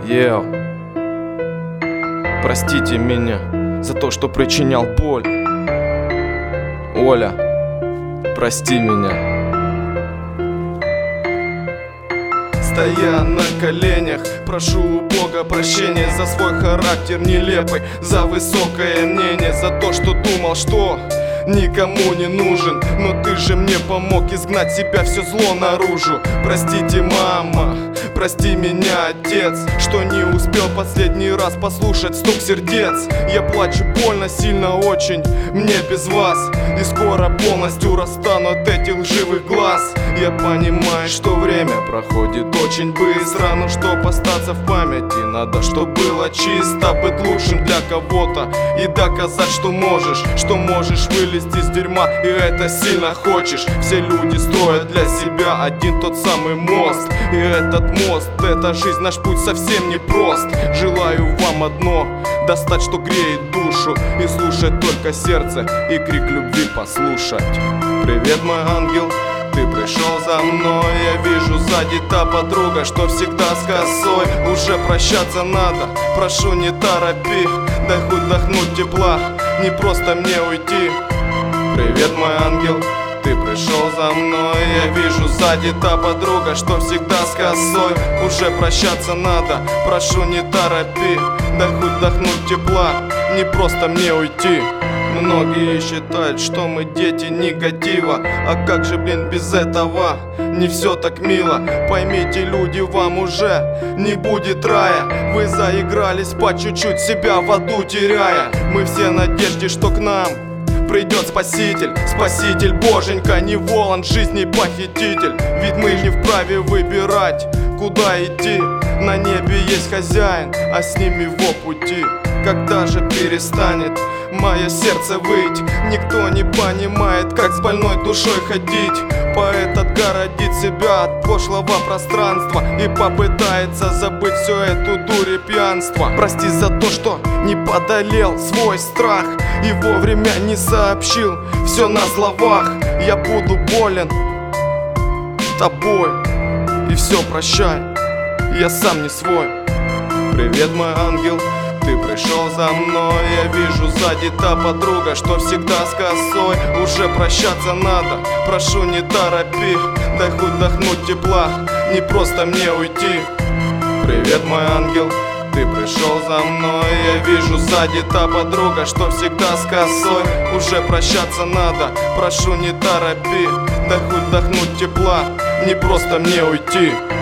Ел. Простите меня за то, что причинял боль. Оля, прости меня. Стоя на коленях, прошу у Бога прощения за свой характер нелепый, за высокое мнение, за то, что думал, что никому не нужен. Но ты же мне помог изгнать себя все зло наружу. Простите, мама, прости меня, отец, что не успел последний раз послушать стук сердец. Я плачу больно, сильно очень, мне без вас. И скоро полностью расстану от этих лживых глаз. Я понимаю, что время проходит очень быстро, но чтоб остаться в памяти, надо, чтоб было чисто. Быть лучшим для кого-то и доказать, что можешь вылезти из дерьма, и это сильно хочешь. Все люди строят для себя один тот самый мост, и этот мост, эта жизнь, наш путь совсем не прост. Желаю вам одно: достать, что греет душу, и слушать только сердце, и крик любви послушать. Привет, мой ангел, ты пришел за мной. Я вижу сзади та подруга, что всегда с косой. Уже прощаться надо, прошу, не торопи, дай хоть вдохнуть тепла, не просто мне уйти. Привет, мой ангел, ты пришел за мной. Я вижу сзади та подруга, что всегда с косой. Уже прощаться надо, прошу, не торопи, дай хоть вдохнуть тепла, не просто мне уйти. Многие считают, что мы дети негатива, а как же, блин, без этого? Не все так мило. Поймите, люди, вам уже не будет рая. Вы заигрались по чуть-чуть, себя в аду теряя. Мы все в надежде, что к нам придет Спаситель. Спаситель Боженька, не Волан, жизни похититель. Ведь мы не вправе выбирать, куда идти. На небе есть хозяин, а с ним его пути. Когда же перестанет мое сердце выть? Никто не понимает, как с больной душой ходить. Поэт отгородит себя от пошлого пространства и попытается забыть всю эту дурь и пьянство. Прости за то, что не подолел свой страх и вовремя не сообщил все на словах. Я буду болен тобой, и все, прощай, я сам не свой. Привет, мой ангел, ты пришел за мной. Я вижу сзади та подруга, что всегда с косой. Уже прощаться надо, прошу, не торопи, дай хоть вдохнуть тепла, не просто мне уйти. Привет, мой ангел, ты пришел за мной. Я вижу сзади та подруга, что всегда с косой. Уже прощаться надо, прошу, не торопи, дай хоть вдохнуть тепла, не просто мне уйти.